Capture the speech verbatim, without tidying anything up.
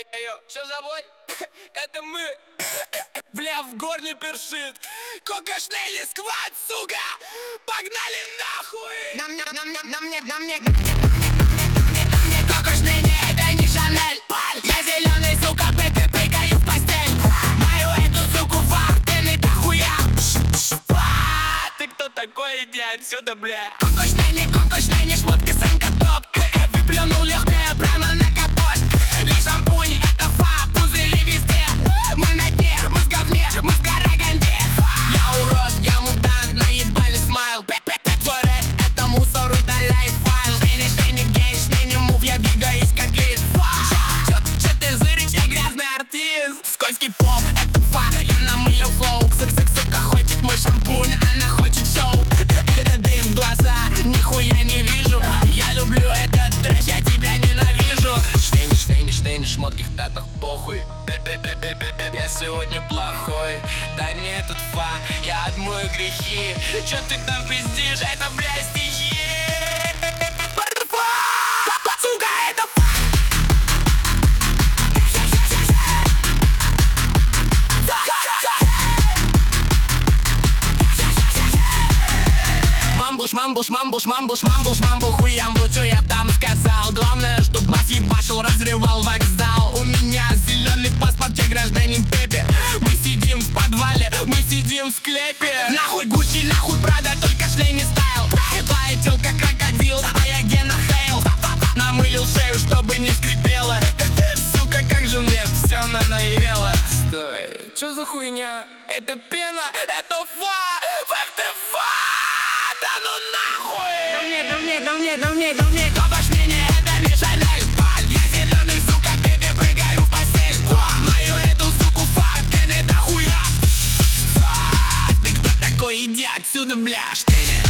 Йо-йо-йо, что за бой? Это мы. Бля, в горле першит. Кока-шнели сквад, сука. Погнали нахуй. На мне, на мне, на мне, на мне, на мне Кока-шнели, это не Шанель. Я зеленый, сука, бэби, прыгаю в постель. Мою эту суку в артель, дохуя. Ты кто такой? Иди отсюда, бля. Кока-шнели, кока-шнели, шмотки санка топ. Выплюнул легкое прямо на капот. Не шампунь, это фа, пузыри везде. Мы на дне, мы в говне, мы в Караганде. Я урод, я мудант, наебали смайл. Твой рэп, это мусор, удаляй файл. Шнели, шнели, гей, шнели, мув, я двигаюсь как лид. Чё, чё ты зыришь, я грязный артист. Скользкий поп, это фа, я намылю флоу. Сык-сык, сука, хочет мой шампунь, она хочет шоу. Это дым в глаза, нихуя не вижу. Я люблю этот трэш, я тебя ненавижу. Штейни, штейни, штейни, шмотки в пятнах, похуй. Я сегодня плохой. Да не этот фа, я отмою грехи. Чё ты там пиздишь? Это, бля, стихи. Сука, это фа. Мамбуш, мамбуш, мамбуш, мамбуш, мамбуш, мамбу, хуямбу, чё я там сказал? Главное, чтоб мать ебашил, разрывал вокзал. У меня зеленый паспорт, я гражданин Пепе. Мы сидим в подвале, мы сидим в склепе. Нахуй Гуччи, нахуй Прада, только шлей не стайл. Твоя телка крокодил, а я Гена Хейл. Намылил шею, чтобы не скрипело. Сука, как же мне все надоело. Стой, чё за хуйня? Это пена, это фа, это фа. Да ну нахуй! Да мне, да мне, да мне, да мне, да мне. Кока-шнели, это не Шанель. Я зеленый, сука, бэби, прыгаю в постель. Мою эту суку фак, ты не дохуя. Ты кто такой? Иди отсюда, бля, штели.